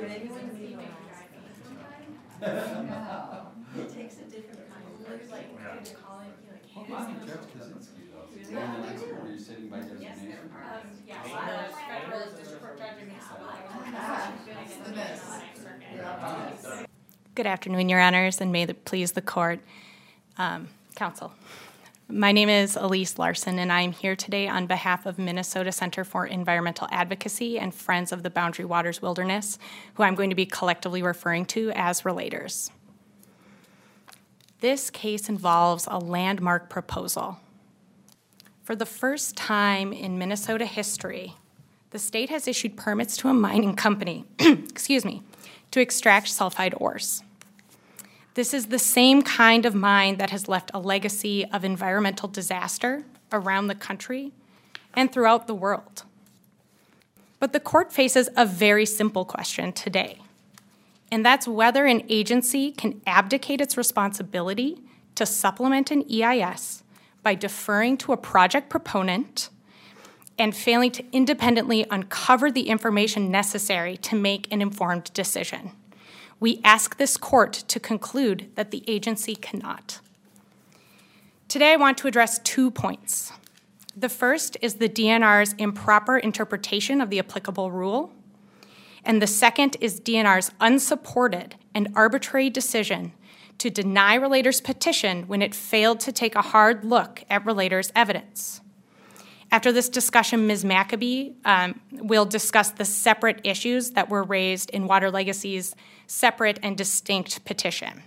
It takes a different kind of like calling, Well, Mommy Jeff Kaczynski, though. Were you sitting by designation? yeah, Good afternoon, Your Honors, and may it please the Court, Counsel. My name is Elise Larson, and I am here today on behalf of Minnesota Center for Environmental Advocacy and Friends of the Boundary Waters Wilderness, who I'm going to be collectively referring to as relators. This case involves a landmark proposal. For the first time in Minnesota history, the state has issued permits to a mining company, to extract sulfide ores. This is the same kind of mine that has left a legacy of environmental disaster around the country and throughout the world. But the court faces a very simple question today, and that's whether an agency can abdicate its responsibility to supplement an EIS by deferring to a project proponent and failing to independently uncover the information necessary to make an informed decision. We ask this court to conclude that the agency cannot. Today, I want to address 2 points. The first is the DNR's improper interpretation of the applicable rule, and the second is DNR's unsupported and arbitrary decision to deny Relator's petition when it failed to take a hard look at Relator's evidence. After this discussion, Ms. Maccabee will discuss the separate issues that were raised in Water Legacy's separate and distinct petition.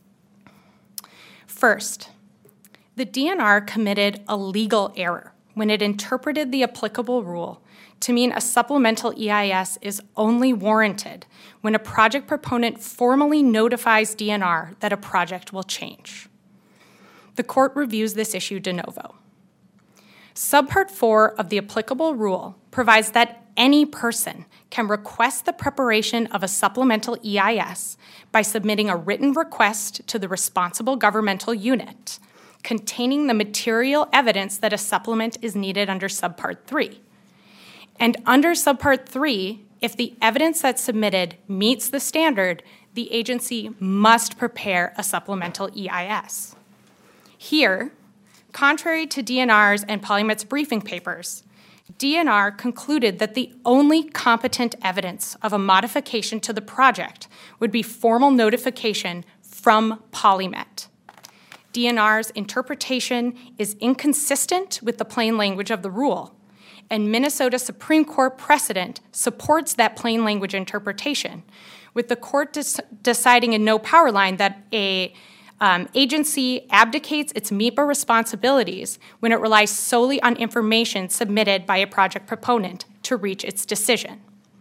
First, the DNR committed a legal error when it interpreted the applicable rule to mean a supplemental EIS is only warranted when a project proponent formally notifies DNR that a project will change. The court reviews this issue de novo. Subpart 4 of the applicable rule provides that any person can request the preparation of a supplemental EIS by submitting a written request to the responsible governmental unit containing the material evidence that a supplement is needed under Subpart 3. And under Subpart 3, if the evidence that's submitted meets the standard, the agency must prepare a supplemental EIS. Here, contrary to DNR's and PolyMet's briefing papers, DNR concluded that the only competent evidence of a modification to the project would be formal notification from PolyMet. DNR's interpretation is inconsistent with the plain language of the rule, and Minnesota Supreme Court precedent supports that plain language interpretation, with the court deciding in No Power Line that a agency abdicates its MEPA responsibilities when it relies solely on information submitted by a project proponent to reach its decision.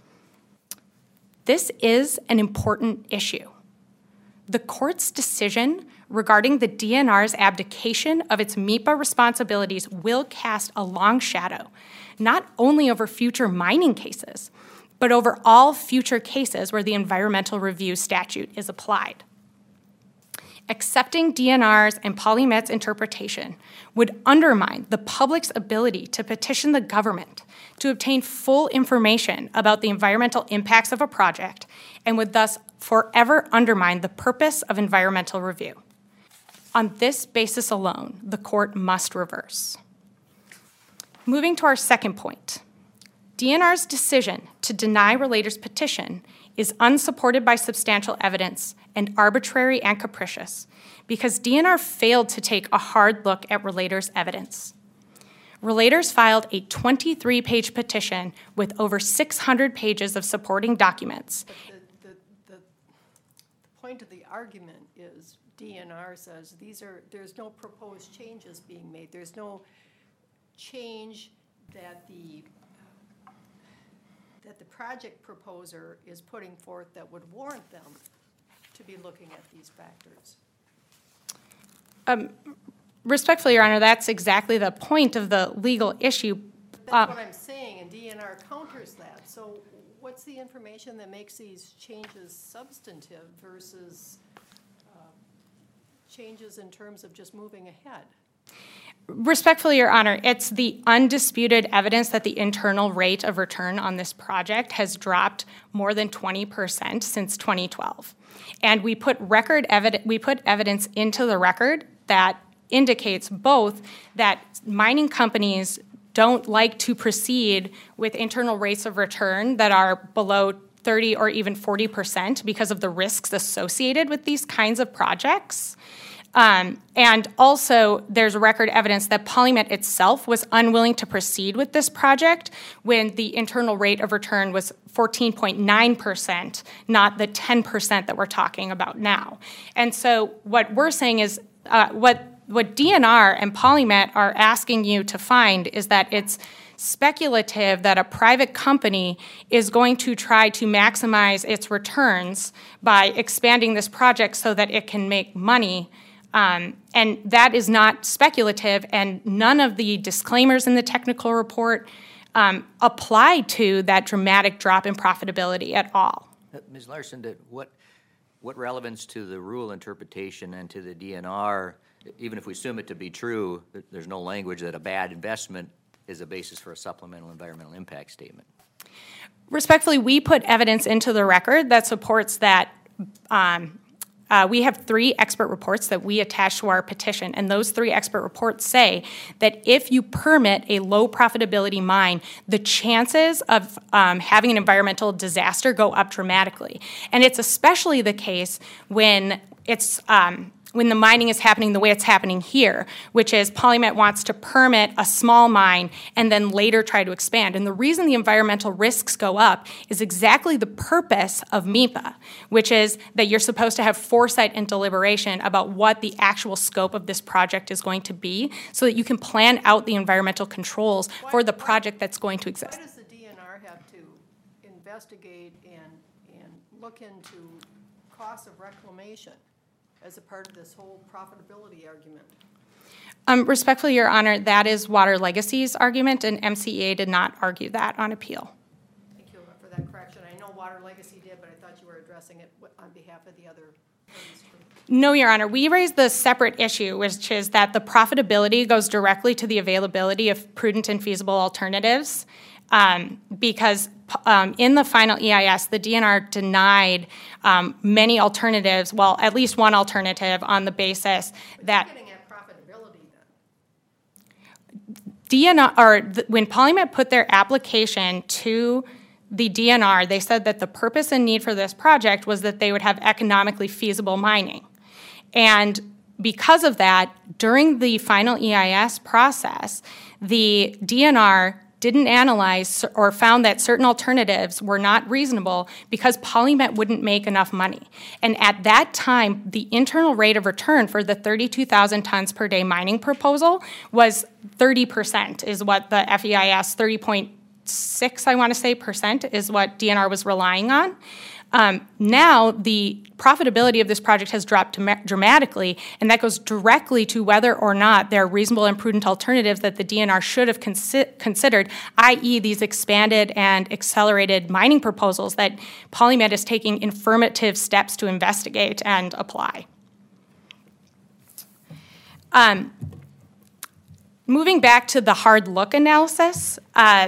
This is an important issue. The court's decision regarding the DNR's abdication of its MEPA responsibilities will cast a long shadow, not only over future mining cases, but over all future cases where the environmental review statute is applied. Accepting DNR's and PolyMet's interpretation would undermine the public's ability to petition the government to obtain full information about the environmental impacts of a project and would thus forever undermine the purpose of environmental review. On this basis alone, the court must reverse. Moving to our second point, DNR's decision to deny Relator's petition is unsupported by substantial evidence and arbitrary and capricious because DNR failed to take a hard look at Relator's evidence. Relators filed a 23-page petition with over 600 pages of supporting documents. The point of the argument is DNR says there's no proposed changes being made. There's no change that the project proposer is putting forth that would warrant them to be looking at these factors. Respectfully, Your Honor, that's exactly the point of the legal issue. That's what I'm saying, and DNR counters that. So what's the information that makes these changes substantive versus changes in terms of just moving ahead? Respectfully, Your Honor, it's the undisputed evidence that the internal rate of return on this project has dropped more than 20% since 2012. And we put evidence into the record that indicates both that mining companies don't like to proceed with internal rates of return that are below 30 or even 40% because of the risks associated with these kinds of projects. And also, there's record evidence that PolyMet itself was unwilling to proceed with this project when the internal rate of return was 14.9%, not the 10% that we're talking about now. And so what we're saying is what DNR and PolyMet are asking you to find is that it's speculative that a private company is going to try to maximize its returns by expanding this project so that it can make money. And that is not speculative, and none of the disclaimers in the technical report apply to that dramatic drop in profitability at all. Ms. Larson, what relevance to the rule interpretation and to the DNR, even if we assume it to be true, there's no language that a bad investment is a basis for a supplemental environmental impact statement? Respectfully, we put evidence into the record that supports that. We have 3 expert reports that we attach to our petition, and those 3 expert reports say that if you permit a low profitability mine, the chances of having an environmental disaster go up dramatically. And it's especially the case when it's when the mining is happening the way it's happening here, which is PolyMet wants to permit a small mine and then later try to expand. And the reason the environmental risks go up is exactly the purpose of MEPA, which is that you're supposed to have foresight and deliberation about what the actual scope of this project is going to be so that you can plan out the environmental controls for the project that's going to exist. Why does the DNR have to investigate and look into costs of reclamation as a part of this whole profitability argument? Respectfully, Your Honor, that is Water Legacy's argument, and MCEA did not argue that on appeal. Thank you for that correction. I know Water Legacy did, but I thought you were addressing it on behalf of the other parties. No, Your Honor. We raised the separate issue, which is that the profitability goes directly to the availability of prudent and feasible alternatives. Because in the final EIS, the DNR denied many alternatives, well, at least one alternative on the basis that You're getting at profitability then. When PolyMet put their application to the DNR, they said that the purpose and need for this project was that they would have economically feasible mining. And because of that, during the final EIS process, the DNR didn't analyze or found that certain alternatives were not reasonable because PolyMet wouldn't make enough money. And at that time, the internal rate of return for the 32,000 tons per day mining proposal was 30%, is what the FEIS, 30.6, I want to say, percent is what DNR was relying on. Now, the profitability of this project has dropped dramatically, and that goes directly to whether or not there are reasonable and prudent alternatives that the DNR should have considered, i.e. these expanded and accelerated mining proposals that PolyMet is taking affirmative steps to investigate and apply. Moving back to the hard look analysis,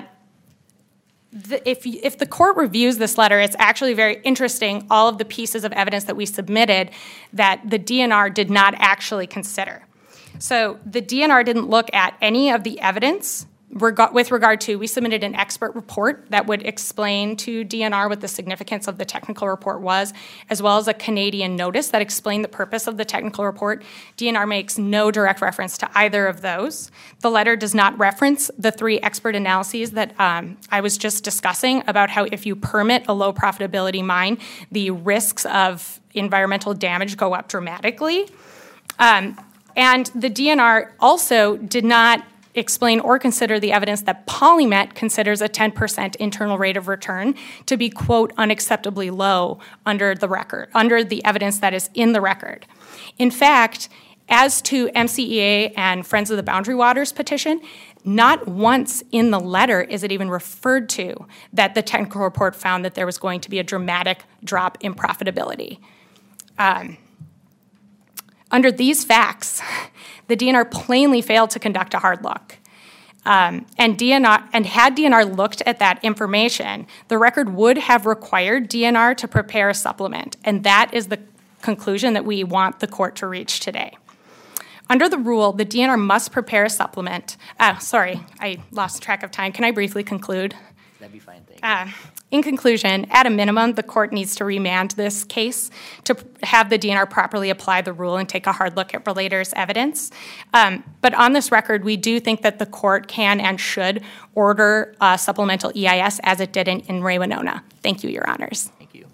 if the court reviews this letter, it's actually very interesting, all of the pieces of evidence that we submitted that the DNR did not actually consider. So the DNR didn't look at any of the evidence with regard to, we submitted an expert report that would explain to DNR what the significance of the technical report was, as well as a Canadian notice that explained the purpose of the technical report. DNR makes no direct reference to either of those. The letter does not reference the 3 expert analyses that I was just discussing about how if you permit a low profitability mine, the risks of environmental damage go up dramatically. And the DNR also did not explain or consider the evidence that PolyMet considers a 10% internal rate of return to be, quote, unacceptably low under the evidence that is in the record. In fact, as to MCEA and Friends of the Boundary Waters petition, not once in the letter is it even referred to that the technical report found that there was going to be a dramatic drop in profitability. Under these facts, the DNR plainly failed to conduct a hard look. And had DNR looked at that information, the record would have required DNR to prepare a supplement, and that is the conclusion that we want the court to reach today. Under the rule, the DNR must prepare a supplement. Sorry, I lost track of time. Can I briefly conclude? That'd be fine, thank you. In conclusion, at a minimum, the court needs to remand this case to have the DNR properly apply the rule and take a hard look at relators' evidence. But on this record, we do think that the court can and should order supplemental EIS as it did in Ray Winona. Thank you, Your Honors. Thank you.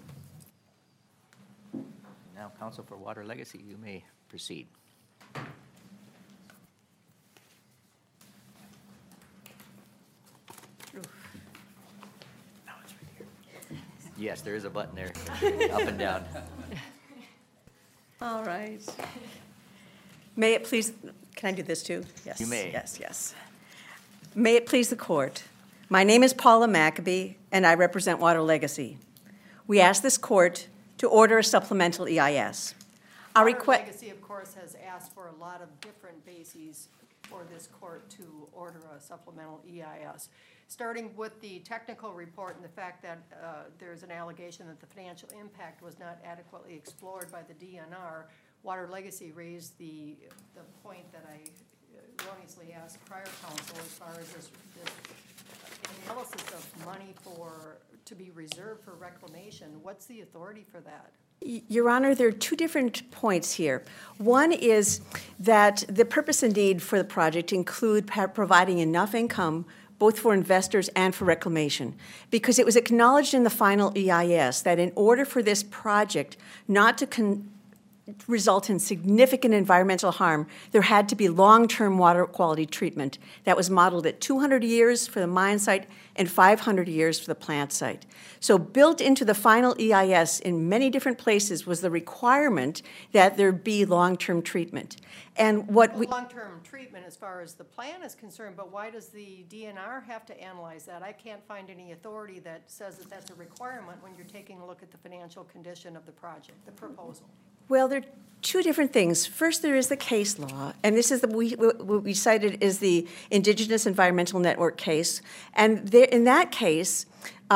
Now, Counsel for Water Legacy, you may proceed. Yes, there is a button there, up and down. All right. May it please, can I do this too? Yes. You may. Yes. May it please the court. My name is Paula Maccabee, and I represent Water Legacy. We ask this court to order a supplemental EIS. Our Water request. Legacy, of course, has asked for a lot of different bases for this court to order a supplemental EIS. Starting with the technical report and the fact that there's an allegation that the financial impact was not adequately explored by the DNR, Water Legacy raised the point that I erroneously asked prior counsel as far as this analysis of money to be reserved for reclamation. What's the authority for that? Your Honor, there are two different points here. One is that the purpose and need for the project include providing enough income both for investors and for reclamation, because it was acknowledged in the final EIS that in order for this project not to result in significant environmental harm, there had to be long-term water quality treatment that was modeled at 200 years for the mine site and 500 years for the plant site. So built into the final EIS in many different places was the requirement that there be long-term treatment. And what long-term treatment as far as the plan is concerned, but why does the DNR have to analyze that? I can't find any authority that says that that's a requirement when you're taking a look at the financial condition of the project, the proposal. Well, there are two different things. First, there is the case law, and this is what we cited is the Indigenous Environmental Network case. And there, in that case,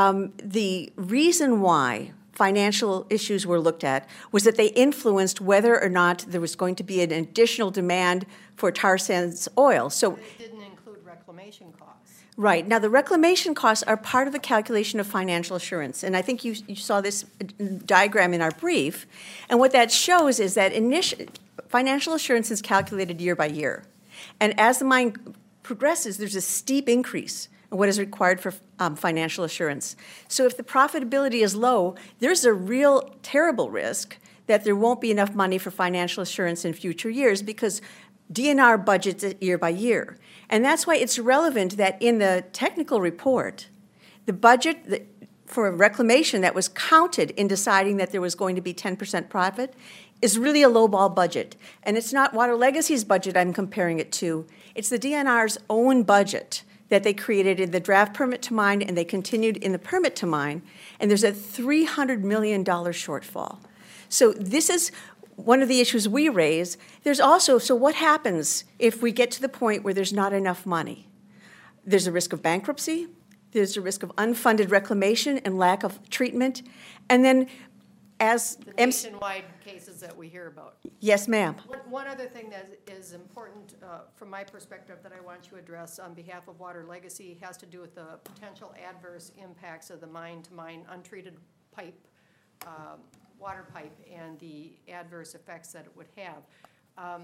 the reason why financial issues were looked at was that they influenced whether or not there was going to be an additional demand for tar sands oil. So it didn't include reclamation costs. Right. Now, the reclamation costs are part of the calculation of financial assurance. And I think you saw this diagram in our brief. And what that shows is that financial assurance is calculated year by year. And as the mine progresses, there's a steep increase in what is required for financial assurance. So if the profitability is low, there's a real terrible risk that there won't be enough money for financial assurance in future years because DNR budgets it year by year. And that's why it's relevant that in the technical report, the budget for reclamation that was counted in deciding that there was going to be 10% profit is really a lowball budget. And it's not Water Legacy's budget I'm comparing it to. It's the DNR's own budget that they created in the draft permit to mine and they continued in the permit to mine. And there's a $300 million shortfall. So this is one of the issues we raise. There's also, so what happens if we get to the point where there's not enough money? There's a risk of bankruptcy. There's a risk of unfunded reclamation and lack of treatment. And then as the nationwide cases that we hear about. Yes, ma'am. One other thing that is important from my perspective that I want to address on behalf of Water Legacy has to do with the potential adverse impacts of the mine-to-mine untreated pipe, water pipe, and the adverse effects that it would have.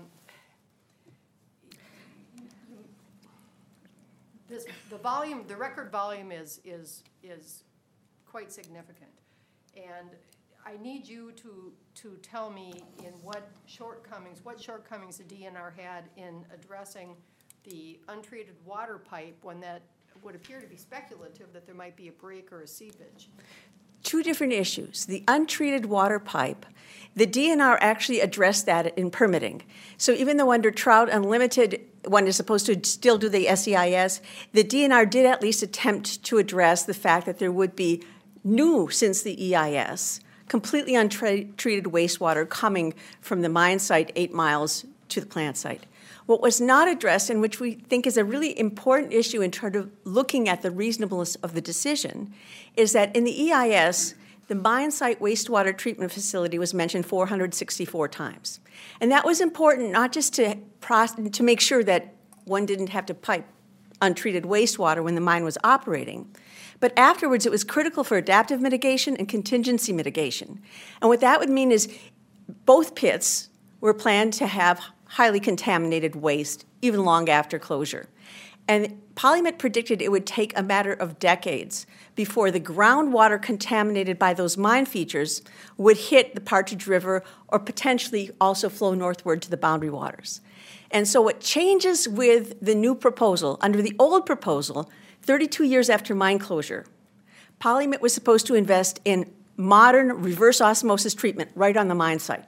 The record volume is quite significant, and I need you to tell me in what shortcomings the DNR had in addressing the untreated water pipe when that would appear to be speculative that there might be a break or a seepage. Two different issues. The untreated water pipe, the DNR actually addressed that in permitting. So even though under Trout Unlimited, one is supposed to still do the SEIS, the DNR did at least attempt to address the fact that there would be new, since the EIS, completely untreated wastewater coming from the mine site 8 miles to the plant site. What was not addressed, and which we think is a really important issue in terms of looking at the reasonableness of the decision, is that in the EIS, the mine site wastewater treatment facility was mentioned 464 times. And that was important not just to make sure that one didn't have to pipe untreated wastewater when the mine was operating, but afterwards it was critical for adaptive mitigation and contingency mitigation. And what that would mean is both pits were planned to have highly contaminated waste even long after closure. And PolyMet predicted it would take a matter of decades before the groundwater contaminated by those mine features would hit the Partridge River or potentially also flow northward to the boundary waters. And so what changes with the new proposal, under the old proposal, 32 years after mine closure, PolyMet was supposed to invest in modern reverse osmosis treatment right on the mine site.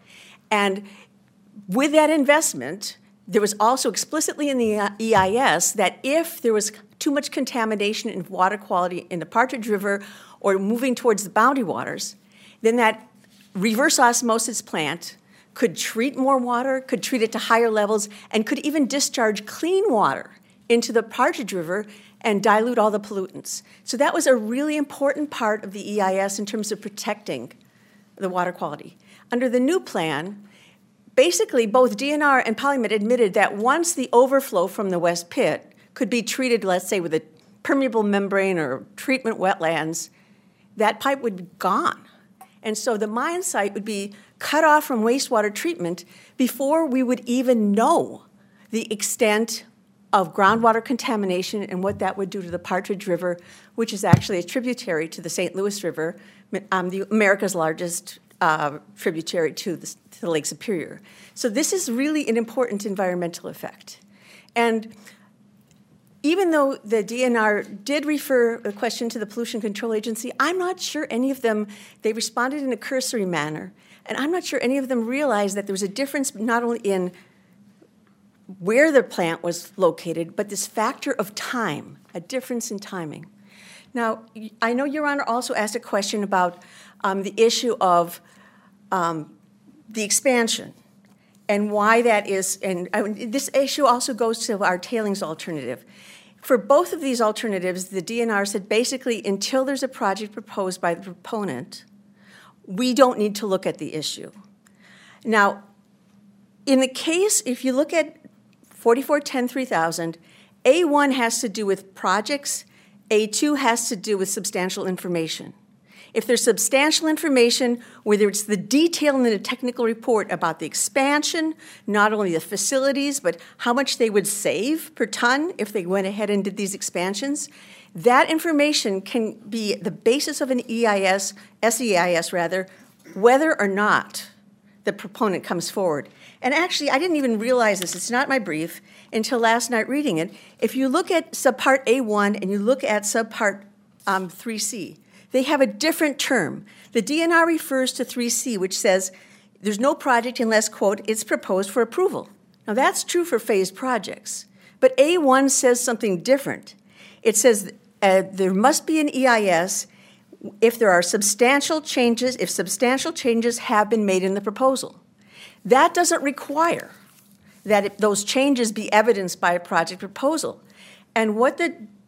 And with that investment, there was also explicitly in the EIS that if there was too much contamination in water quality in the Partridge River or moving towards the boundary waters, then that reverse osmosis plant could treat more water, could treat it to higher levels, and could even discharge clean water into the Partridge River and dilute all the pollutants. So that was a really important part of the EIS in terms of protecting the water quality. Under the new plan, basically, both DNR and PolyMet admitted that once the overflow from the West Pit could be treated, let's say, with a permeable membrane or treatment wetlands, that pipe would be gone. And so the mine site would be cut off from wastewater treatment before we would even know the extent of groundwater contamination and what that would do to the Partridge River, which is actually a tributary to the St. Louis River, America's largest tributary to the Lake Superior. So this is really an important environmental effect. And even though the DNR did refer a question to the Pollution Control Agency, I'm not sure any of them, they responded in a cursory manner, and I'm not sure any of them realized that there was a difference not only in where the plant was located, but this factor of time, a difference in timing. Now, I know Your Honor also asked a question about the issue of the expansion and why that is, and this issue also goes to our tailings alternative. For both of these alternatives, the DNR said basically until there's a project proposed by the proponent, we don't need to look at the issue. Now, in the case, if you look at 4410-3000, A1 has to do with projects, A2 has to do with substantial information. If there's substantial information, whether it's the detail in the technical report about the expansion, not only the facilities, but how much they would save per ton if they went ahead and did these expansions, that information can be the basis of an EIS, SEIS rather, whether or not the proponent comes forward. And actually, I didn't even realize this, it's not my brief, until last night reading it. If you look at subpart A1 and you look at subpart 3C, they have a different term. The DNR refers to 3C, which says there's no project unless, quote, it's proposed for approval. Now, that's true for phased projects. But A1 says something different. It says there must be an EIS if there are substantial changes, if substantial changes have been made in the proposal. That doesn't require that those changes be evidenced by a project proposal. And what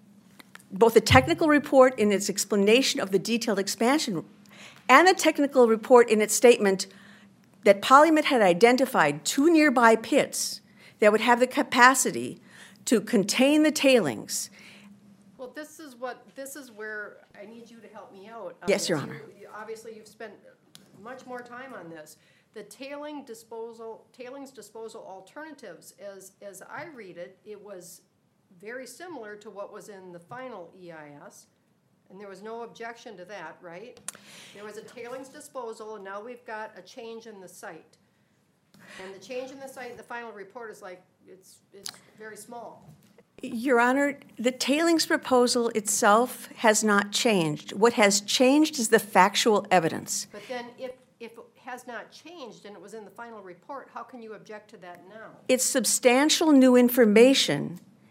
both the technical report in its explanation of the detailed expansion and the technical report in its statement that PolyMet had identified 2 nearby pits that would have the capacity to contain the tailings. Well, this is where I need you to help me out. Yes, Your Honor. Obviously, you've spent much more time on this. The tailings disposal alternatives, as I read it, it was very similar to what was in the final EIS, and there was no objection to that, right? There was a tailings disposal, and now we've got a change in the site. And the change in the site, the final report is like, it's very small. Your Honor, the tailings proposal itself has not changed. What has changed is the factual evidence. But then if it has not changed and it was in the final report, how can you object to that now? It's substantial new information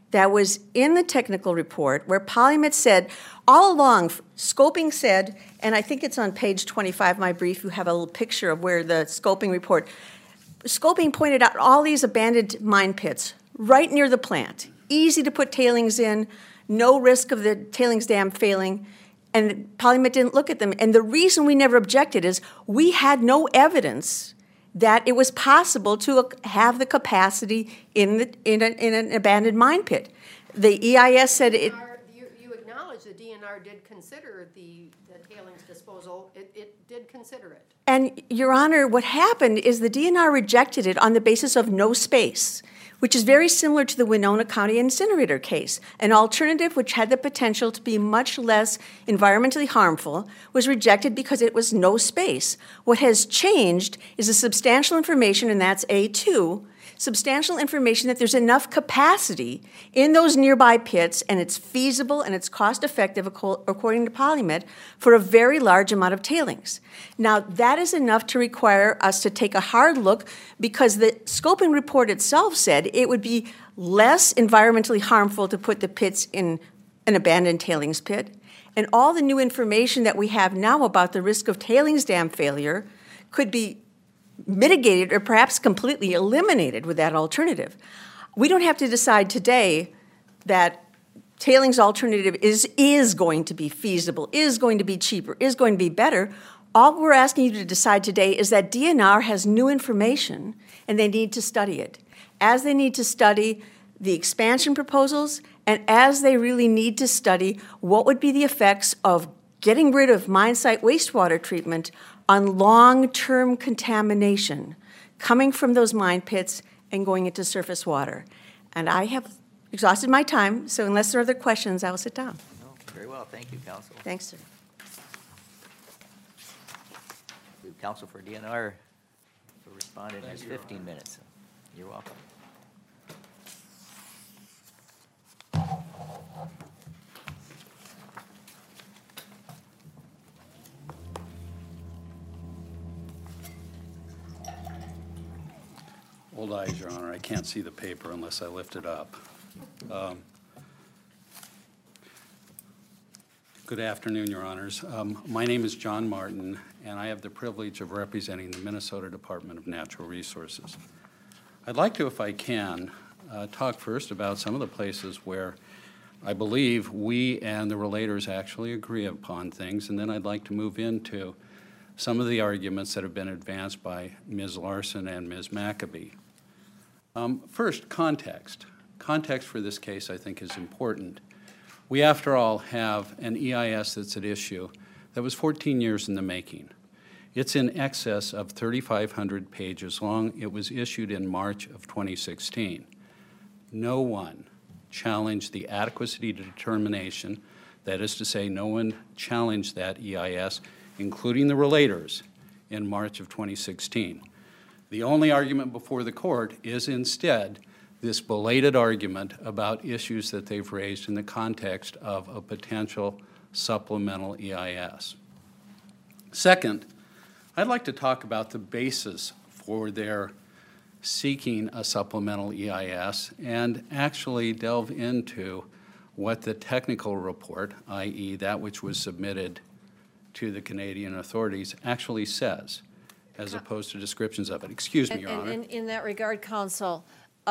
that was in the technical report where PolyMet said, all along, scoping said, and I think it's on page 25 of my brief, you have a little picture of where the scoping report, scoping pointed out all these abandoned mine pits right near the plant, easy to put tailings in, no risk of the tailings dam failing, and PolyMet didn't look at them. And the reason we never objected is we had no evidence that it was possible to have the capacity in an abandoned mine pit. The EIS said it. You acknowledge the DNR did consider the tailings disposal. It did consider it. And, Your Honor, what happened is the DNR rejected it on the basis of no space, which is very similar to the Winona County incinerator case. An alternative which had the potential to be much less environmentally harmful was rejected because it was no space. What has changed is the substantial information, and that's A2, substantial information that there's enough capacity in those nearby pits, and it's feasible and it's cost-effective, according to PolyMet, for a very large amount of tailings. Now, that is enough to require us to take a hard look because the scoping report itself said it would be less environmentally harmful to put the pits in an abandoned tailings pit, and all the new information that we have now about the risk of tailings dam failure could be mitigated or perhaps completely eliminated with that alternative. We don't have to decide today that tailings alternative is going to be feasible, is going to be cheaper, is going to be better. All we're asking you to decide today is that DNR has new information and they need to study it. As they need to study the expansion proposals and as they really need to study what would be the effects of getting rid of mine site wastewater treatment on long-term contamination coming from those mine pits and going into surface water. And I have exhausted my time, so unless there are other questions, I will sit down. No, very well. Thank you, counsel. Thanks, sir. The counsel for DNR for respondent has 15 minutes. You're welcome. Old eyes, Your Honor. I can't see the paper unless I lift it up. Good afternoon, Your Honors. My name is John Martin, and I have the privilege of representing the Minnesota Department of Natural Resources. I'd like to, if I can, talk first about some of the places where I believe we and the relators actually agree upon things, and then I'd like to move into some of the arguments that have been advanced by Ms. Larson and Ms. McAbee. First, context. Context for this case, I think, is important. We, after all, have an EIS that's at issue that was 14 years in the making. It's in excess of 3,500 pages long. It was issued in March of 2016. No one challenged the adequacy determination, that is to say, no one challenged that EIS, including the relators, in March of 2016. The only argument before the court is instead this belated argument about issues that they've raised in the context of a potential supplemental EIS. Second, I'd like to talk about the basis for their seeking a supplemental EIS and actually delve into what the technical report, i.e. that which was submitted to the Canadian authorities, actually says, as opposed to descriptions of it. Excuse me, Your Honor. And in that regard, counsel,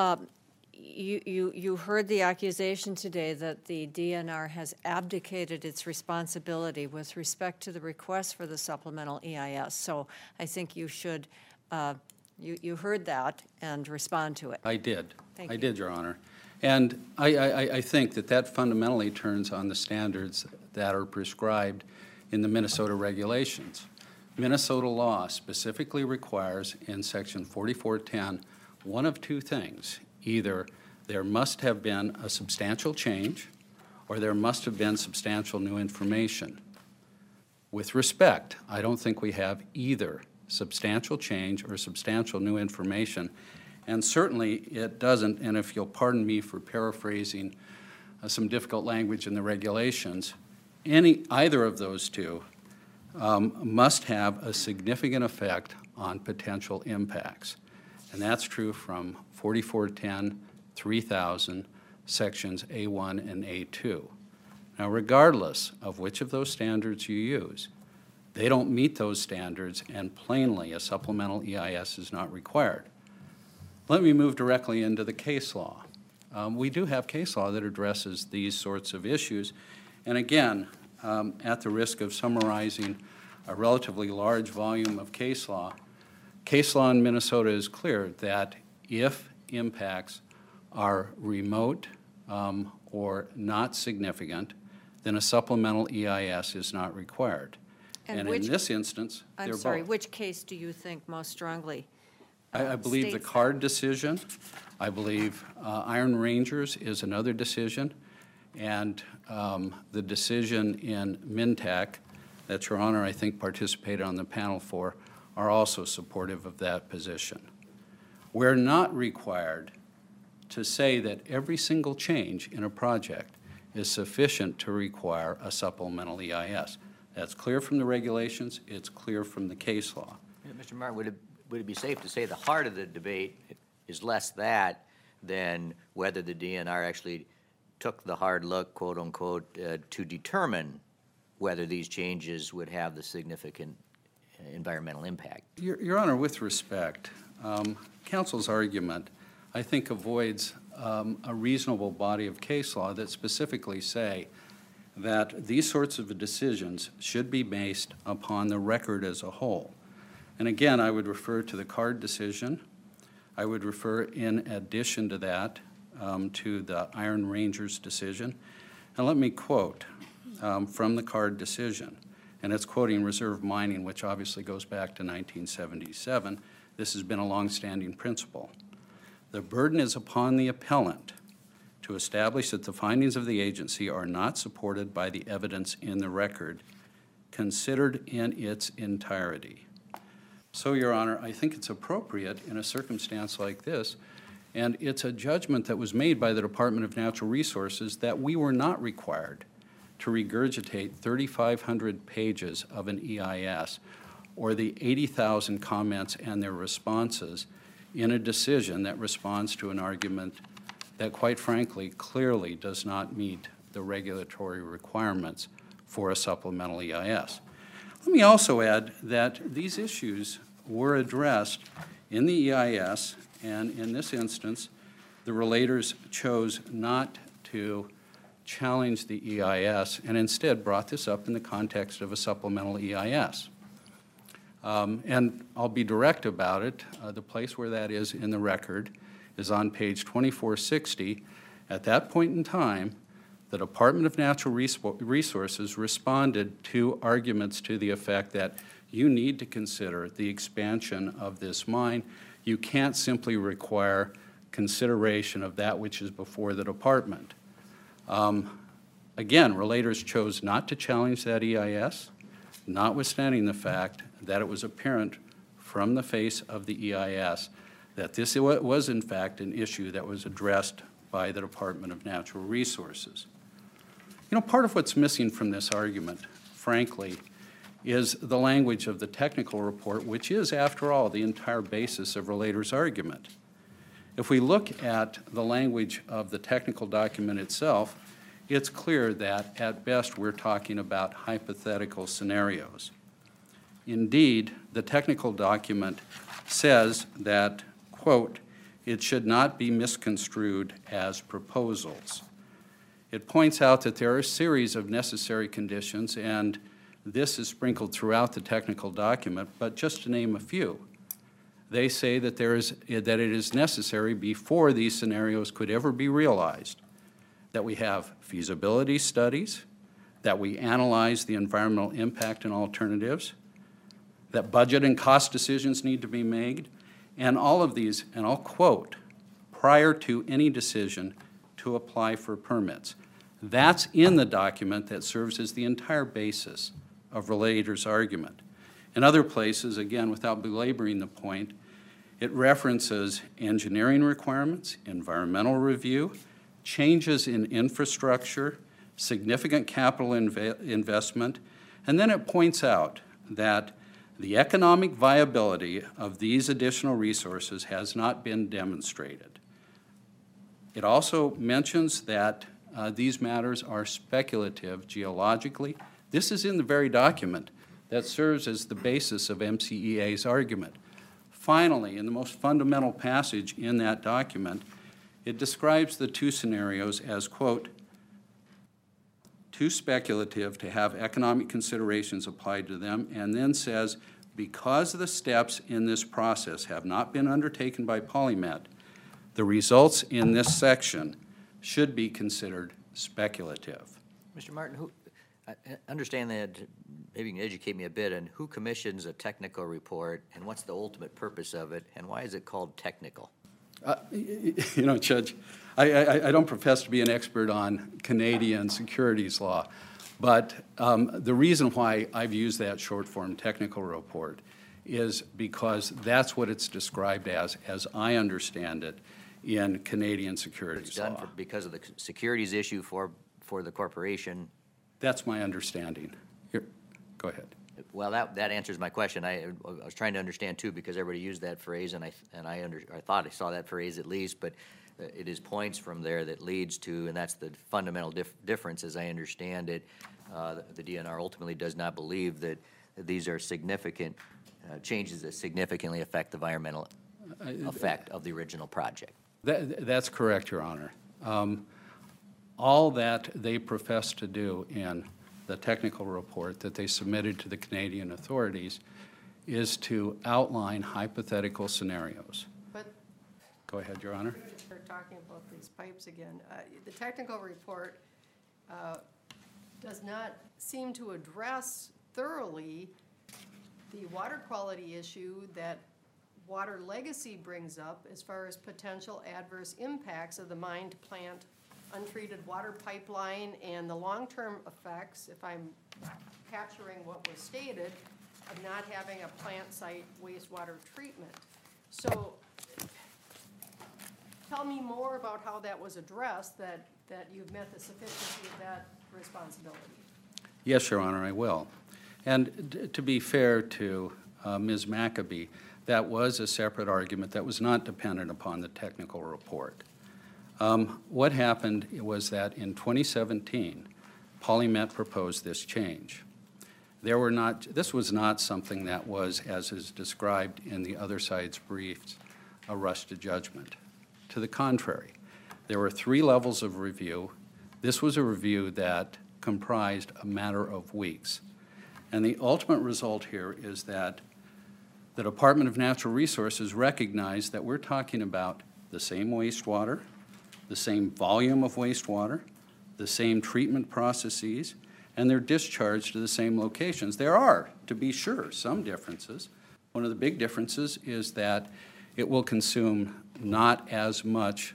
you heard the accusation today that the DNR has abdicated its responsibility with respect to the request for the supplemental EIS. So I think you should, you heard that and respond to it. I did. Thank I you. did, Your Honor. And I think that fundamentally turns on the standards that are prescribed in the Minnesota regulations. Minnesota law specifically requires in Section 4410 one of two things. Either there must have been a substantial change or there must have been substantial new information. With respect, I don't think we have either substantial change or substantial new information, and certainly it doesn't, and if you'll pardon me for paraphrasing some difficult language in the regulations, either of those two must have a significant effect on potential impacts. And that's true from 4410, 3000, sections A1 and A2. Now, regardless of which of those standards you use, they don't meet those standards, and plainly a supplemental EIS is not required. Let me move directly into the case law. We do have case law that addresses these sorts of issues, and again, at the risk of summarizing a relatively large volume of case law in Minnesota is clear that if impacts are remote or not significant, then a supplemental EIS is not required. And in this instance, they're both. I'm sorry, which case do you think most strongly I believe the states that? CARD decision. I believe Iron Rangers is another decision. And the decision in MnTAC that Your Honor, I think, participated on the panel for are also supportive of that position. We're not required to say that every single change in a project is sufficient to require a supplemental EIS. That's clear from the regulations. It's clear from the case law. Mr. Martin, would it be safe to say the heart of the debate is less that than whether the DNR actually took the hard look, quote unquote, to determine whether these changes would have the significant environmental impact? Your Honor, with respect, counsel's argument, I think, avoids a reasonable body of case law that specifically say that these sorts of decisions should be based upon the record as a whole. And again, I would refer to the CARD decision. I would refer, in addition to that, to the Iron Rangers decision. And let me quote from the CARD decision, and it's quoting reserve mining, which obviously goes back to 1977. This has been a longstanding principle. The burden is upon the appellant to establish that the findings of the agency are not supported by the evidence in the record considered in its entirety. So, Your Honor, I think it's appropriate in a circumstance like this, and it's a judgment that was made by the Department of Natural Resources that we were not required to regurgitate 3,500 pages of an EIS or the 80,000 comments and their responses in a decision that responds to an argument that, quite frankly, clearly does not meet the regulatory requirements for a supplemental EIS. Let me also add that these issues were addressed in the EIS, and in this instance, the relators chose not to challenge the EIS and instead brought this up in the context of a supplemental EIS. And I'll be direct about it. The place where that is in the record is on page 2460. At that point in time, the Department of Natural Resources responded to arguments to the effect that you need to consider the expansion of this mine. You can't simply require consideration of that which is before the department. Again, relators chose not to challenge that EIS, notwithstanding the fact that it was apparent from the face of the EIS that this was, in fact, an issue that was addressed by the Department of Natural Resources. You know, part of what's missing from this argument, frankly, is the language of the technical report, which is, after all, the entire basis of relators' argument. If we look at the language of the technical document itself, it's clear that, at best, we're talking about hypothetical scenarios. Indeed, the technical document says that, quote, it should not be misconstrued as proposals. It points out that there are a series of necessary conditions, and this is sprinkled throughout the technical document, but just to name a few. They say that it is necessary before these scenarios could ever be realized that we have feasibility studies, that we analyze the environmental impact and alternatives, that budget and cost decisions need to be made, and all of these, and I'll quote, prior to any decision to apply for permits. That's in the document that serves as the entire basis of relators' argument. In other places, again, without belaboring the point, it references engineering requirements, environmental review, changes in infrastructure, significant capital investment, and then it points out that the economic viability of these additional resources has not been demonstrated. It also mentions that these matters are speculative geologically. This is in the very document that serves as the basis of MCEA's argument. Finally, in the most fundamental passage in that document, it describes the two scenarios as, quote, too speculative to have economic considerations applied to them, and then says, because the steps in this process have not been undertaken by PolyMet, the results in this section should be considered speculative. Mr. Martin, I understand that, maybe you can educate me a bit on who commissions a technical report and what's the ultimate purpose of it, and why is it called technical? You know, Judge, I don't profess to be an expert on Canadian securities law, but the reason why I've used that short form technical report is because that's what it's described as I understand it in Canadian securities law. It's done because of the securities issue for the corporation. That's my understanding. Here, go ahead. Well, that answers my question. I was trying to understand too, because everybody used that phrase, and I thought I saw that phrase at least, but it is points from there that leads to, and that's the fundamental difference as I understand it. The DNR ultimately does not believe that these are significant changes that significantly affect the environmental effect of the original project. That's correct, Your Honor. All that they profess to do in the technical report that they submitted to the Canadian authorities is to outline hypothetical scenarios. But go ahead, Your Honor. We're talking about these pipes again. The technical report does not seem to address thoroughly the water quality issue that Water Legacy brings up as far as potential adverse impacts of the mined plant untreated water pipeline and the long-term effects, if I'm capturing what was stated, of not having a plant site wastewater treatment. So tell me more about how that was addressed, that you've met the sufficiency of that responsibility. Yes, Your Honor, I will. And to be fair to Ms. McAbee, that was a separate argument that was not dependent upon the technical report. What happened was that in 2017, PolyMet proposed this change. This was not something that was, as is described in the other side's briefs, a rush to judgment. To the contrary, there were 3 levels of review. This was a review that comprised a matter of weeks. And the ultimate result here is that the Department of Natural Resources recognized that we're talking about the same wastewater, the same volume of wastewater, the same treatment processes, and they're discharged to the same locations. There are, to be sure, some differences. One of the big differences is that it will consume not as much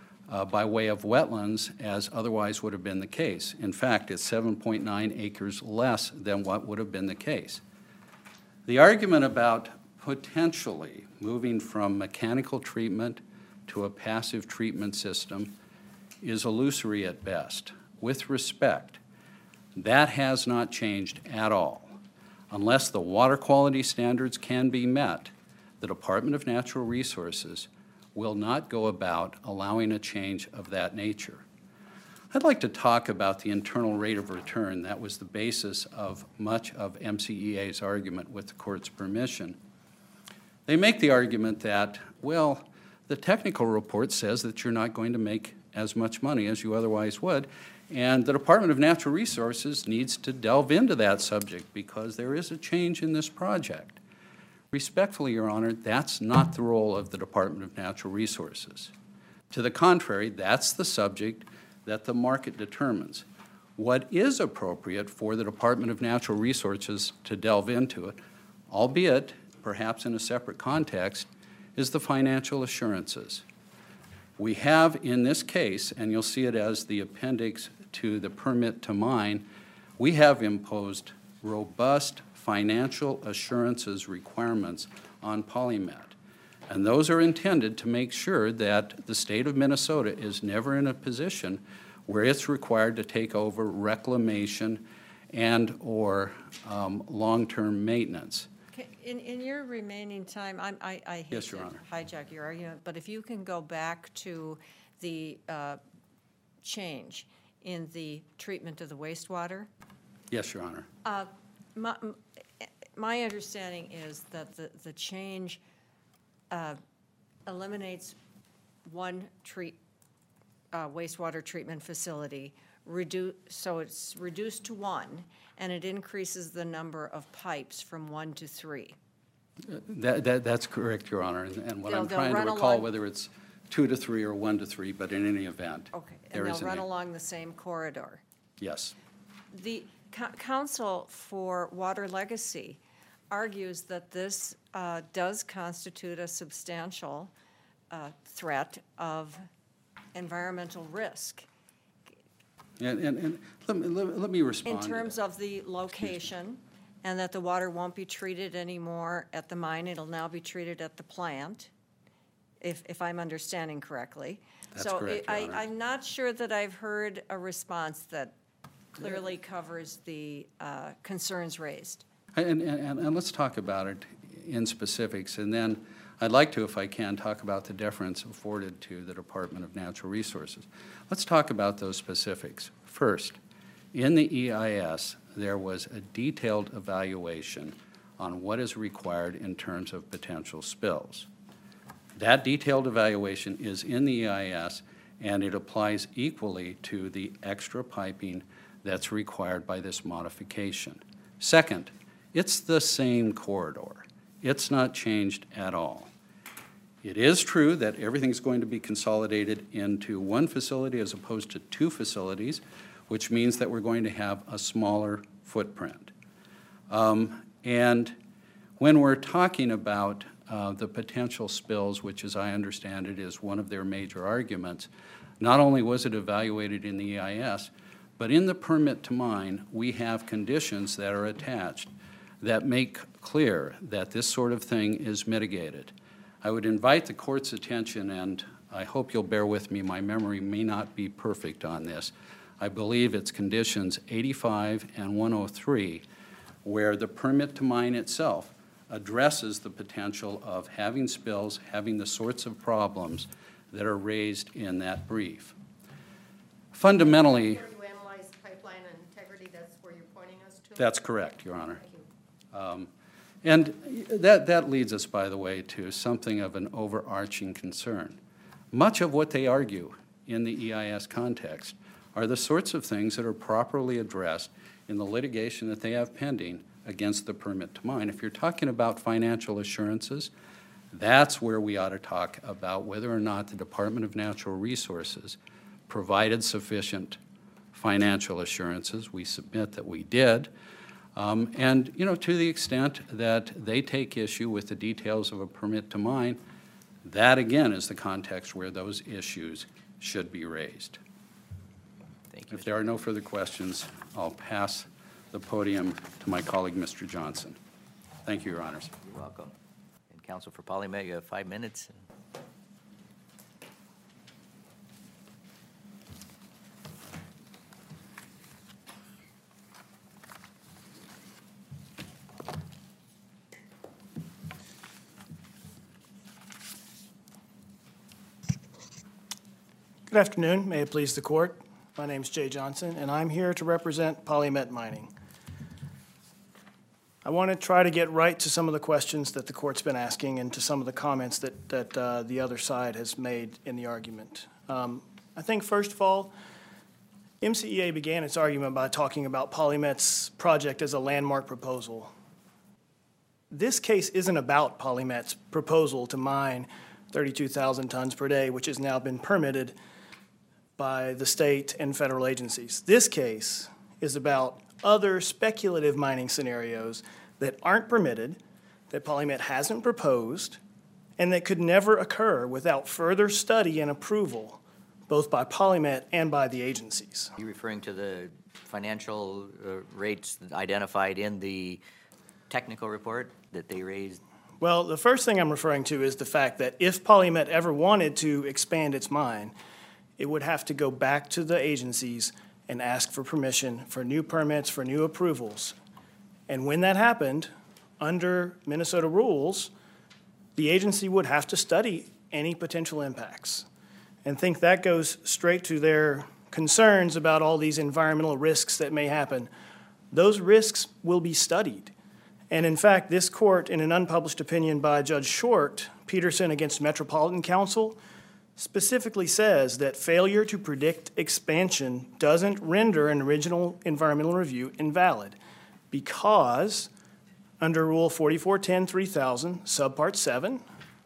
by way of wetlands as otherwise would have been the case. In fact, it's 7.9 acres less than what would have been the case. The argument about potentially moving from mechanical treatment to a passive treatment system is illusory at best. With respect, that has not changed at all. Unless the water quality standards can be met, the Department of Natural Resources will not go about allowing a change of that nature. I'd like to talk about the internal rate of return. That was the basis of much of MCEA's argument, with the court's permission. They make the argument that, well, the technical report says that you're not going to make as much money as you otherwise would, and the Department of Natural Resources needs to delve into that subject because there is a change in this project. Respectfully, Your Honor, that's not the role of the Department of Natural Resources. To the contrary, that's the subject that the market determines. What is appropriate for the Department of Natural Resources to delve into it, albeit perhaps in a separate context, is the financial assurances. We have in this case, and you'll see it as the appendix to the permit to mine, we have imposed robust financial assurances requirements on PolyMet. And those are intended to make sure that the state of Minnesota is never in a position where it's required to take over reclamation and or long-term maintenance. In your remaining time, I hate Yes, Your to Honor. hijack your argument, but if you can go back to the change in the treatment of the wastewater? Yes, Your Honor. My understanding is that the change eliminates one wastewater treatment facility, so it's reduced to one, and it increases the number of pipes from 1 to 3. That's correct, Your Honor, and what I'm They'll trying to run recall, along- whether it's 2 to 3 or 1 to 3, but in any event. Okay, there and is they'll an- run along the same corridor. Yes. The Council for Water Legacy argues that this does constitute a substantial threat of environmental risk And let me respond in to terms that. of the location, and that the water won't be treated anymore at the mine, it'll now be treated at the plant, if I'm understanding correctly. That's correct, Your Honor. I'm not sure that I've heard a response that clearly covers the concerns raised. And let's talk about it in specifics, and then I'd like to, if I can, talk about the deference afforded to the Department of Natural Resources. Let's talk about those specifics. First, in the EIS, there was a detailed evaluation on what is required in terms of potential spills. That detailed evaluation is in the EIS, and it applies equally to the extra piping that's required by this modification. Second, it's the same corridor. It's not changed at all. It is true that everything's going to be consolidated into one facility as opposed to 2 facilities, which means that we're going to have a smaller footprint. And when we're talking about the potential spills, which as I understand it is one of their major arguments, not only was it evaluated in the EIS, but in the permit to mine, we have conditions that are attached that make clear that this sort of thing is mitigated. I would invite the court's attention, and I hope you'll bear with me, my memory may not be perfect on this. I believe it's conditions 85 and 103, where the permit to mine itself addresses the potential of having spills, having the sorts of problems that are raised in that brief. Fundamentally, Where you analyze pipeline integrity, that's where you're pointing us to? that's correct, Your Honor. Thank you. And that leads us, by the way, to something of an overarching concern. Much of what they argue in the EIS context are the sorts of things that are properly addressed in the litigation that they have pending against the permit to mine. If you're talking about financial assurances, that's where we ought to talk about whether or not the Department of Natural Resources provided sufficient financial assurances. We submit that we did. And, you know, to the extent that they take issue with the details of a permit to mine, that again is the context where those issues should be raised. Thank you. If there are no further questions, I'll pass the podium to my colleague, Mr. Johnson. Thank you, Your Honors. You're welcome. And Counsel for PolyMet, you have 5 minutes. Good afternoon. May it please the court. My name is Jay Johnson, and I'm here to represent PolyMet Mining. I want to try to get right to some of the questions that the court's been asking and to some of the comments that the other side has made in the argument. I think, first of all, MCEA began its argument by talking about PolyMet's project as a landmark proposal. This case isn't about PolyMet's proposal to mine 32,000 tons per day, which has now been permitted by the state and federal agencies. This case is about other speculative mining scenarios that aren't permitted, that PolyMet hasn't proposed, and that could never occur without further study and approval, both by PolyMet and by the agencies. Are you referring to the financial rates identified in the technical report that they raised? Well, the first thing I'm referring to is the fact that if PolyMet ever wanted to expand its mine, it would have to go back to the agencies and ask for permission for new permits, for new approvals. And when that happened, under Minnesota rules, the agency would have to study any potential impacts. and think that goes straight to their concerns about all these environmental risks that may happen. Those risks will be studied. And in fact, this court, in an unpublished opinion by Judge Short, Peterson against Metropolitan Council, specifically says that failure to predict expansion doesn't render an original environmental review invalid because under Rule 4410-3000, Subpart 7,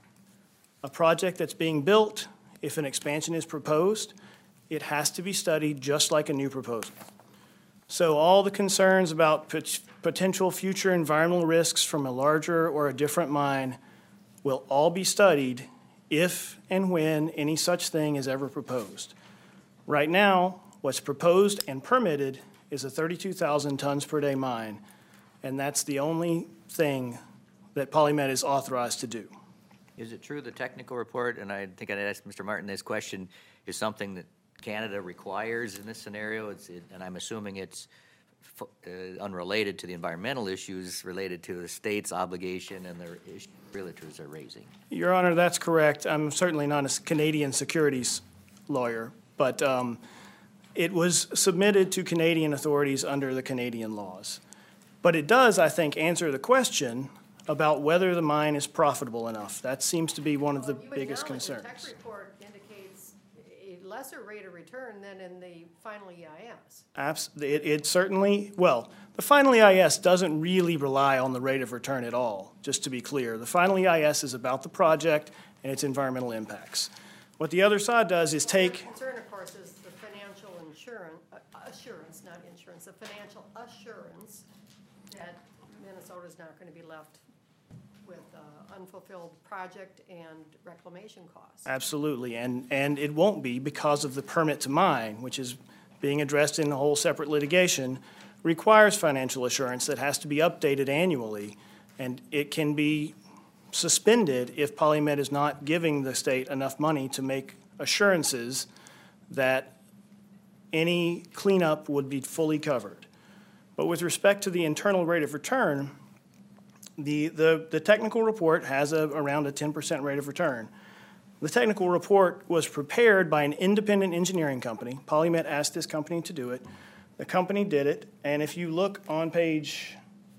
a project that's being built, if an expansion is proposed, it has to be studied just like a new proposal. So all the concerns about potential future environmental risks from a larger or a different mine will all be studied if and when any such thing is ever proposed. Right now, what's proposed and permitted is a 32,000 tons per day mine, and that's the only thing that PolyMet is authorized to do. Is it true the technical report, and I think I'd asked Mr. Martin this question, is something that Canada requires in this scenario? And I'm assuming it's unrelated to the environmental issues related to the state's obligation and the issues realtors are raising. Your Honor, that's correct. I'm certainly not a Canadian securities lawyer, but it was submitted to Canadian authorities under the Canadian laws. But it does, I think, answer the question about whether the mine is profitable enough. That seems to be one of the biggest concerns. The tech report indicates a lesser rate of return than in the final EIS. It certainly, well, the final EIS doesn't really rely on the rate of return at all, just to be clear. The final EIS is about the project and its environmental impacts. What the other side does is take... The concern, of course, is the financial assurance, not insurance, the financial assurance that Minnesota is not going to be left with unfulfilled project and reclamation costs. Absolutely, and it won't be because of the permit to mine, which is being addressed in a whole separate litigation, requires financial assurance that has to be updated annually, and it can be suspended if PolyMet is not giving the state enough money to make assurances that any cleanup would be fully covered. But with respect to the internal rate of return, the technical report has around a 10% rate of return. The technical report was prepared by an independent engineering company. PolyMet asked this company to do it. The company did it, and if you look on page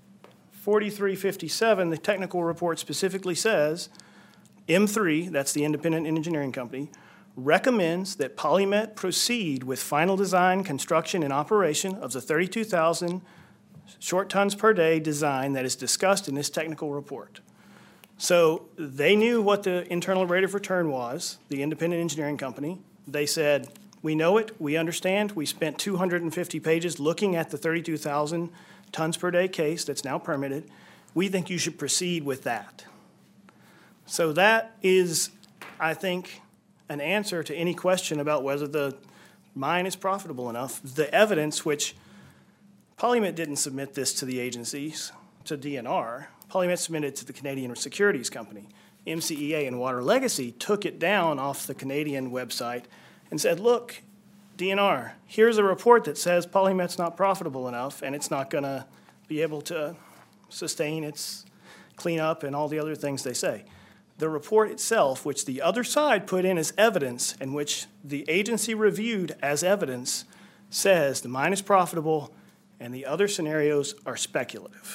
4357, the technical report specifically says, M3, that's the independent engineering company, recommends that PolyMet proceed with final design, construction, and operation of the 32,000 short tons per day design that is discussed in this technical report. So they knew what the internal rate of return was, the independent engineering company. They said, we know it, we understand. We spent 250 pages looking at the 32,000 tons per day case that's now permitted. We think you should proceed with that. So that is, I think, an answer to any question about whether the mine is profitable enough. The evidence, which PolyMet didn't submit this to the agencies, to DNR. PolyMet submitted it to the Canadian Securities Company. MCEA and Water Legacy took it down off the Canadian website and said, look, DNR, here's a report that says PolyMet's not profitable enough and it's not going to be able to sustain its cleanup and all the other things they say. The report itself, which the other side put in as evidence and which the agency reviewed as evidence, says the mine is profitable and the other scenarios are speculative.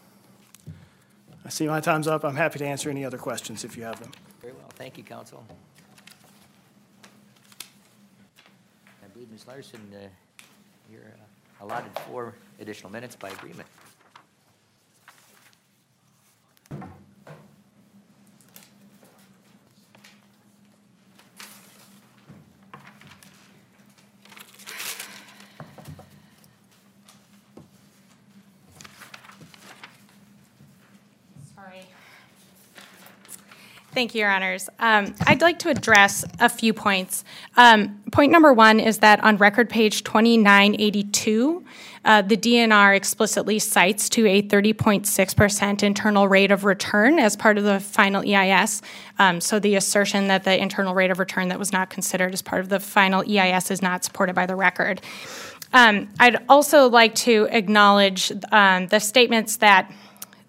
I see my time's up. I'm happy to answer any other questions if you have them. Very well. Thank you, Counsel. I believe, Ms. Larson, you're allotted 4 additional minutes by agreement. Thank you, Your Honors. I'd like to address a few points. Point number 1 is that on record page 2982, the DNR explicitly cites to a 30.6% internal rate of return as part of the final EIS. So the assertion that the internal rate of return that was not considered as part of the final EIS is not supported by the record. I'd also like to acknowledge the statements that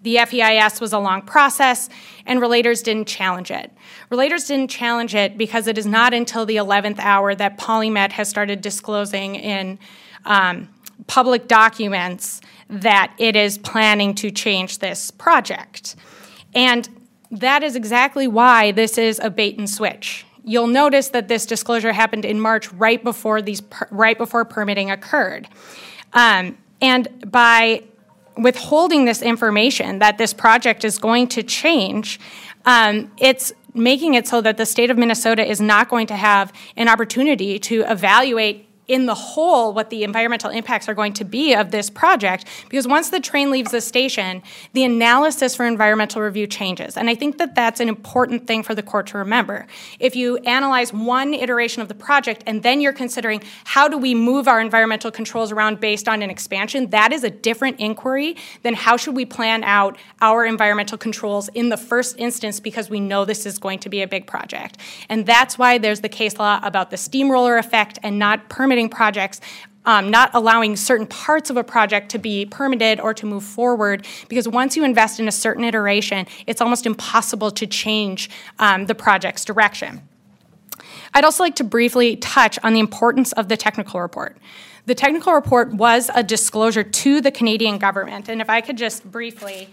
The FEIS was a long process, and relators didn't challenge it. Relators didn't challenge it because it is not until the 11th hour that PolyMet has started disclosing in public documents that it is planning to change this project. And that is exactly why this is a bait and switch. You'll notice that this disclosure happened in March right before permitting occurred. And by withholding this information that this project is going to change, it's making it so that the state of Minnesota is not going to have an opportunity to evaluate in the whole what the environmental impacts are going to be of this project, because once the train leaves the station, the analysis for environmental review changes. And I think that that's an important thing for the court to remember. If you analyze one iteration of the project and then you're considering how do we move our environmental controls around based on an expansion, that is a different inquiry than how should we plan out our environmental controls in the first instance, because we know this is going to be a big project. And that's why there's the case law about the steamroller effect and not permitting projects, not allowing certain parts of a project to be permitted or to move forward, because once you invest in a certain iteration, it's almost impossible to change the project's direction. I'd also like to briefly touch on the importance of the technical report. The technical report was a disclosure to the Canadian government, and if I could just briefly,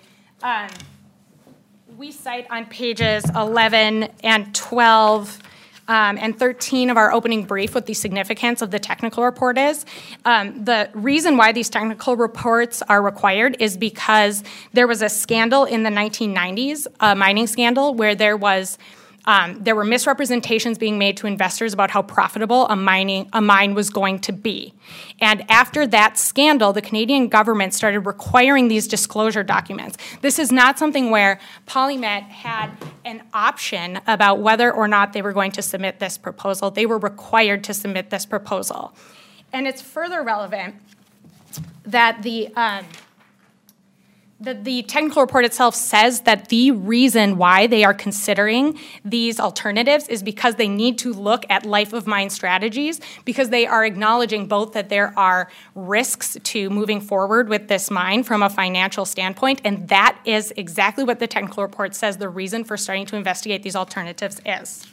we cite on pages 11 and 12 and 13 of our opening brief what the significance of the technical report is. The reason why these technical reports are required is because there was a scandal in the 1990s, a mining scandal, where there were misrepresentations being made to investors about how profitable a mine was going to be. And after that scandal, the Canadian government started requiring these disclosure documents. This is not something where PolyMet had an option about whether or not they were going to submit this proposal. They were required to submit this proposal. And it's further relevant that the technical report itself says that the reason why they are considering these alternatives is because they need to look at life of mine strategies, because they are acknowledging both that there are risks to moving forward with this mine from a financial standpoint, and that is exactly what the technical report says the reason for starting to investigate these alternatives is.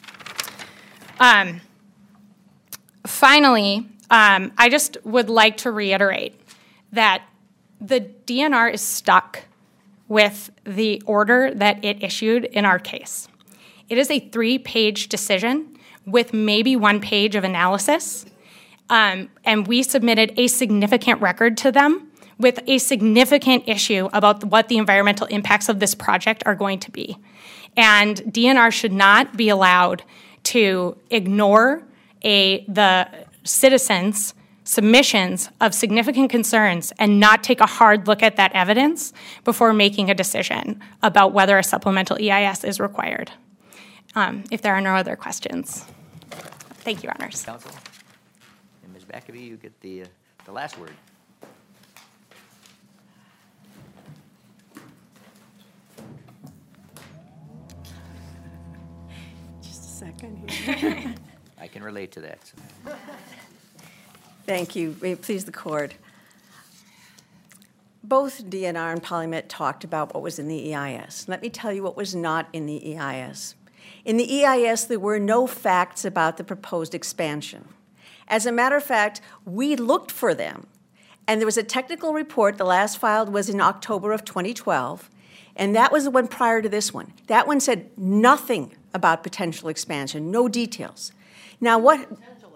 Finally, I just would like to reiterate that the DNR is stuck with the order that it issued in our case. It is a 3-page decision with maybe 1 page of analysis, and we submitted a significant record to them with a significant issue about what the environmental impacts of this project are going to be. And DNR should not be allowed to ignore the citizens' submissions of significant concerns and not take a hard look at that evidence before making a decision about whether a supplemental EIS is required. If there are no other questions. Thank you, Your Honors. Counsel? And Ms. Backaby, you get the last word. Just a second here. I can relate to that. So. Thank you. May it please the court. Both DNR and PolyMet talked about what was in the EIS. Let me tell you what was not in the EIS. In the EIS, there were no facts about the proposed expansion. As a matter of fact, we looked for them, and there was a technical report. The last filed was in October of 2012, and that was the one prior to this one. That one said nothing about potential expansion, no details. Now, what...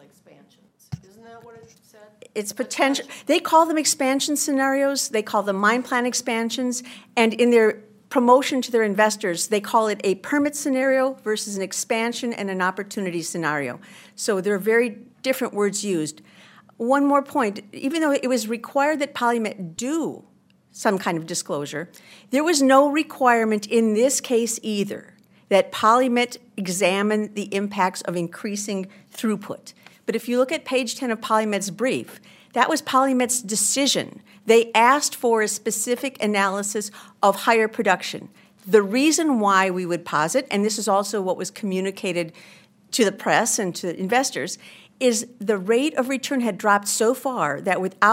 It's potential. They call them expansion scenarios. They call them mine plan expansions. And in their promotion to their investors, they call it a permit scenario versus an expansion and an opportunity scenario. So there are very different words used. One more point. Even though it was required that PolyMet do some kind of disclosure, there was no requirement in this case either that PolyMet examine the impacts of increasing throughput. But if you look at page 10 of PolyMet's brief, that was PolyMet's decision. They asked for a specific analysis of higher production. The reason why we would posit, and this is also what was communicated to the press and to investors, is the rate of return had dropped so far that without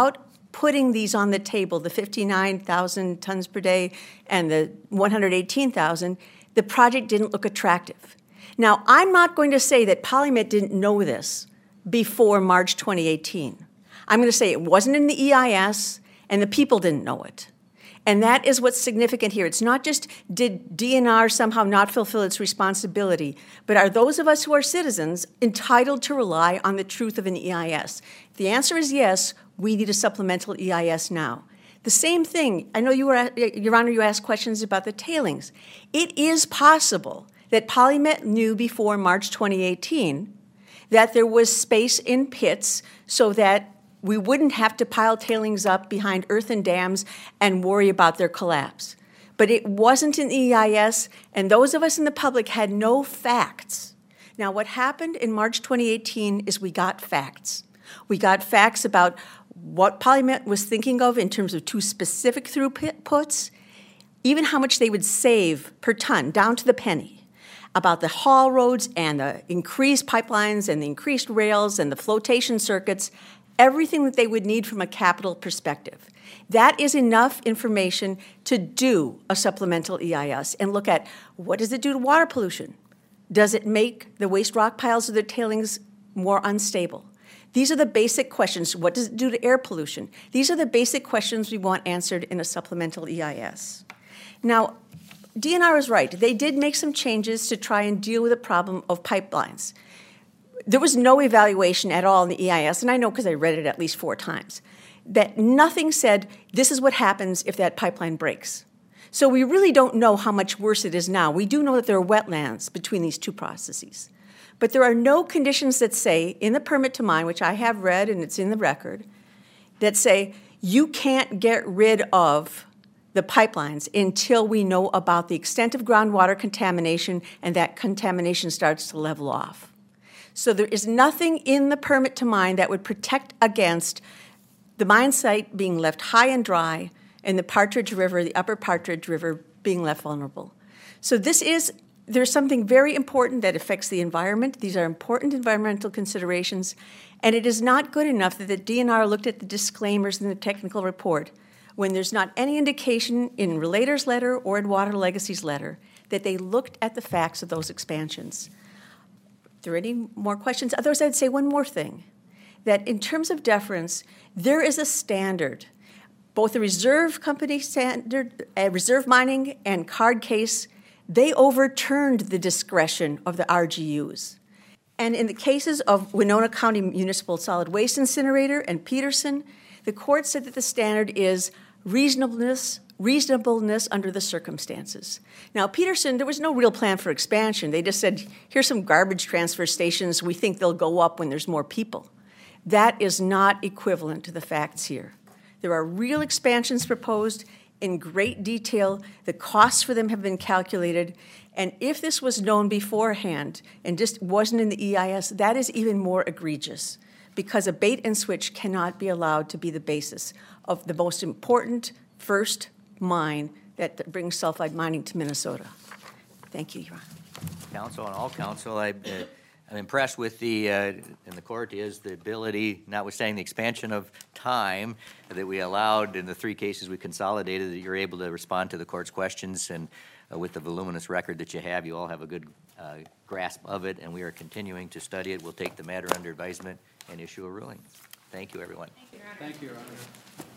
putting these on the table, the 59,000 tons per day and the 118,000, the project didn't look attractive. Now, I'm not going to say that PolyMet didn't know this before March 2018. I'm going to say it wasn't in the EIS, and the people didn't know it. And that is what's significant here. It's not just did DNR somehow not fulfill its responsibility, but are those of us who are citizens entitled to rely on the truth of an EIS? If the answer is yes, we need a supplemental EIS now. The same thing, I know Your Honor, you asked questions about the tailings. It is possible that PolyMet knew before March 2018 that there was space in pits so that we wouldn't have to pile tailings up behind earthen dams and worry about their collapse. But it wasn't an EIS, and those of us in the public had no facts. Now, what happened in March 2018 is we got facts. We got facts about what PolyMet was thinking of in terms of 2 specific throughputs, even how much they would save per ton, down to the penny, about the haul roads and the increased pipelines and the increased rails and the flotation circuits, everything that they would need from a capital perspective. That is enough information to do a supplemental EIS and look at what does it do to water pollution? Does it make the waste rock piles of the tailings more unstable? These are the basic questions. What does it do to air pollution? These are the basic questions we want answered in a supplemental EIS. Now, DNR is right. They did make some changes to try and deal with the problem of pipelines. There was no evaluation at all in the EIS, and I know because I read it at least 4 times, that nothing said, this is what happens if that pipeline breaks. So we really don't know how much worse it is now. We do know that there are wetlands between these 2 processes. But there are no conditions that say, in the permit to mine, which I have read and it's in the record, that say you can't get rid of the pipelines until we know about the extent of groundwater contamination and that contamination starts to level off. So there is nothing in the permit to mine that would protect against the mine site being left high and dry and the Partridge River, the upper Partridge River, being left vulnerable. So there's something very important that affects the environment. These are important environmental considerations, and it is not good enough that the DNR looked at the disclaimers in the technical report when there's not any indication in Relator's letter or in Water Legacy's letter that they looked at the facts of those expansions. Are there any more questions? Otherwise, I'd say one more thing, that in terms of deference, there is a standard, both the reserve company standard, reserve mining and card case, they overturned the discretion of the RGUs. And in the cases of Winona County Municipal Solid Waste Incinerator and Peterson, the court said that the standard is reasonableness under the circumstances. Now, Peterson, there was no real plan for expansion. They just said, here's some garbage transfer stations. We think they'll go up when there's more people. That is not equivalent to the facts here. There are real expansions proposed in great detail. The costs for them have been calculated. And if this was known beforehand and just wasn't in the EIS, that is even more egregious because a bait and switch cannot be allowed to be the basis of the most important first mine that brings sulfide mining to Minnesota. Thank you, Your Honor. Counsel and all counsel, I'm impressed with and the court is the ability, notwithstanding the expansion of time that we allowed in the 3 cases we consolidated, that you're able to respond to the court's questions, and with the voluminous record that you have, you all have a good grasp of it, and we are continuing to study it. We'll take the matter under advisement and issue a ruling. Thank you, everyone. Thank you, Your Honor.